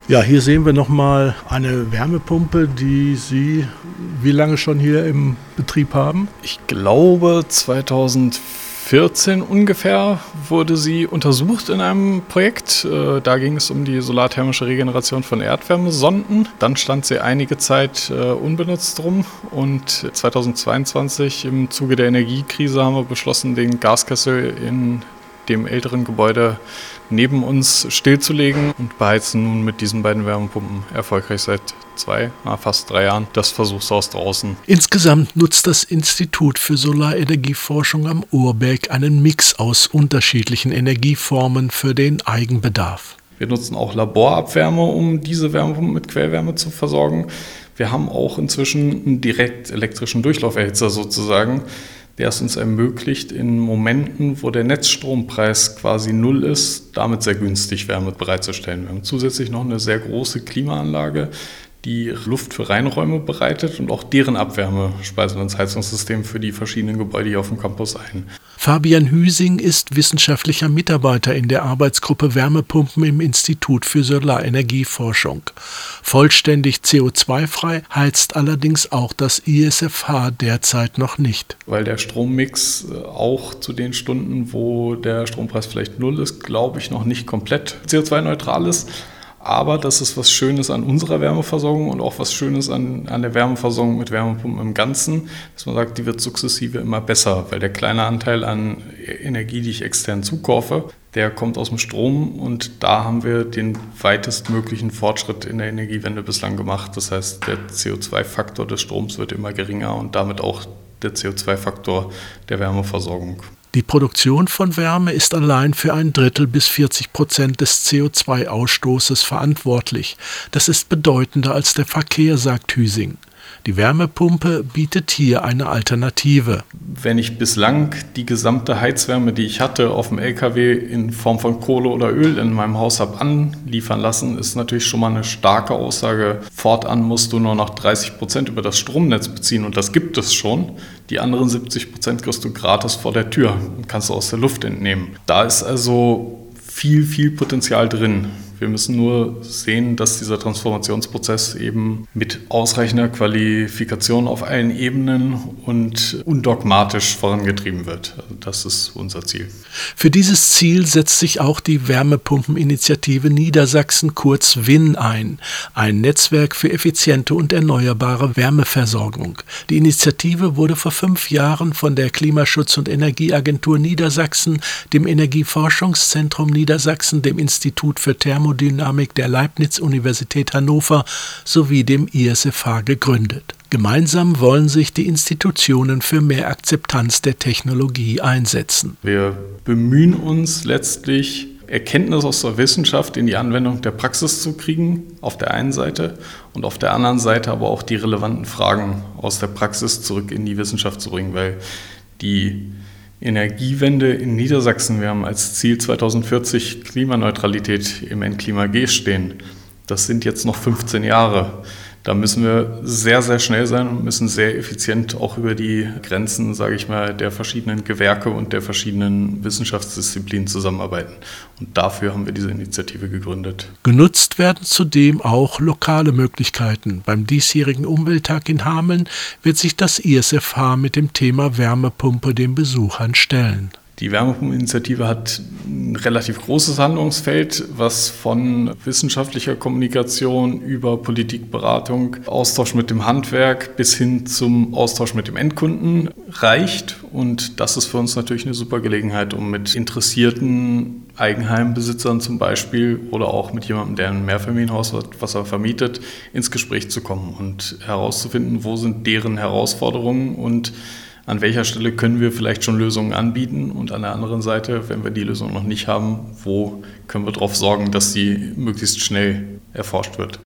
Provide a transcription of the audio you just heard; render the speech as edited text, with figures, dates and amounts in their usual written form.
Ja, hier sehen wir nochmal eine Wärmepumpe, die Sie wie lange schon hier im Betrieb haben? Ich glaube 2014 ungefähr wurde sie untersucht in einem Projekt. Da ging es um die solarthermische Regeneration von Erdwärmesonden. Dann stand sie einige Zeit unbenutzt rum und 2022 im Zuge der Energiekrise haben wir beschlossen, den Gaskessel in dem älteren Gebäude neben uns stillzulegen und beheizen nun mit diesen beiden Wärmepumpen erfolgreich seit fast 3 Jahren das Versuchshaus draußen. Insgesamt nutzt das Institut für Solarenergieforschung am Urberg einen Mix aus unterschiedlichen Energieformen für den Eigenbedarf. Wir nutzen auch Laborabwärme, um diese Wärmepumpen mit Quellwärme zu versorgen. Wir haben auch inzwischen einen direkt elektrischen Durchlauferhitzer sozusagen, der es uns ermöglicht, in Momenten, wo der Netzstrompreis quasi 0 ist, damit sehr günstig Wärme bereitzustellen. Wir haben zusätzlich noch eine sehr große Klimaanlage, die Luft für Reinräume bereitet und auch deren Abwärme speisen wir ins Heizungssystem für die verschiedenen Gebäude hier auf dem Campus ein. Fabian Hüsing ist wissenschaftlicher Mitarbeiter in der Arbeitsgruppe Wärmepumpen im Institut für Solarenergieforschung. Vollständig CO2-frei heizt allerdings auch das ISFH derzeit noch nicht. Weil der Strommix auch zu den Stunden, wo der Strompreis vielleicht 0 ist, glaube ich, noch nicht komplett CO2-neutral ist. Aber das ist was Schönes an unserer Wärmeversorgung und auch was Schönes an der Wärmeversorgung mit Wärmepumpen im Ganzen, dass man sagt, die wird sukzessive immer besser, weil der kleine Anteil an Energie, die ich extern zukaufe, der kommt aus dem Strom und da haben wir den weitestmöglichen Fortschritt in der Energiewende bislang gemacht. Das heißt, der CO2-Faktor des Stroms wird immer geringer und damit auch der CO2-Faktor der Wärmeversorgung. Die Produktion von Wärme ist allein für 1/3 bis 40% des CO2-Ausstoßes verantwortlich. Das ist bedeutender als der Verkehr, sagt Hüsing. Die Wärmepumpe bietet hier eine Alternative. Wenn ich bislang die gesamte Heizwärme, die ich hatte, auf dem LKW in Form von Kohle oder Öl in meinem Haus habe anliefern lassen, ist natürlich schon mal eine starke Aussage. Fortan musst du nur noch 30% über das Stromnetz beziehen und das gibt es schon. Die anderen 70% kriegst du gratis vor der Tür und kannst du aus der Luft entnehmen. Da ist also viel Potenzial drin. Wir müssen nur sehen, dass dieser Transformationsprozess eben mit ausreichender Qualifikation auf allen Ebenen und undogmatisch vorangetrieben wird. Also das ist unser Ziel. Für dieses Ziel setzt sich auch die Wärmepumpeninitiative Niedersachsen, kurz WIN, ein Netzwerk für effiziente und erneuerbare Wärmeversorgung. Die Initiative wurde vor 5 Jahren von der Klimaschutz- und Energieagentur Niedersachsen, dem Energieforschungszentrum Niedersachsen, dem Institut für Thermodynamik der Leibniz-Universität Hannover sowie dem ISFH gegründet. Gemeinsam wollen sich die Institutionen für mehr Akzeptanz der Technologie einsetzen. Wir bemühen uns letztlich, Erkenntnis aus der Wissenschaft in die Anwendung der Praxis zu kriegen, auf der einen Seite, und auf der anderen Seite aber auch die relevanten Fragen aus der Praxis zurück in die Wissenschaft zu bringen, weil die Energiewende in Niedersachsen, wir haben als Ziel 2040 Klimaneutralität im NKlimG stehen. Das sind jetzt noch 15 Jahre. Da müssen wir sehr schnell sein und müssen sehr effizient auch über die Grenzen, sage ich mal, der verschiedenen Gewerke und der verschiedenen Wissenschaftsdisziplinen zusammenarbeiten. Und dafür haben wir diese Initiative gegründet. Genutzt werden zudem auch lokale Möglichkeiten. Beim diesjährigen Umwelttag in Hameln wird sich das ISFH mit dem Thema Wärmepumpe den Besuchern stellen. Die Wärmepumpeninitiative hat ein relativ großes Handlungsfeld, was von wissenschaftlicher Kommunikation über Politikberatung, Austausch mit dem Handwerk bis hin zum Austausch mit dem Endkunden reicht. Und das ist für uns natürlich eine super Gelegenheit, um mit interessierten Eigenheimbesitzern zum Beispiel oder auch mit jemandem, der ein Mehrfamilienhaus hat, was er vermietet, ins Gespräch zu kommen und herauszufinden, wo sind deren Herausforderungen und an welcher Stelle können wir vielleicht schon Lösungen anbieten und an der anderen Seite, wenn wir die Lösung noch nicht haben, wo können wir darauf sorgen, dass sie möglichst schnell erforscht wird.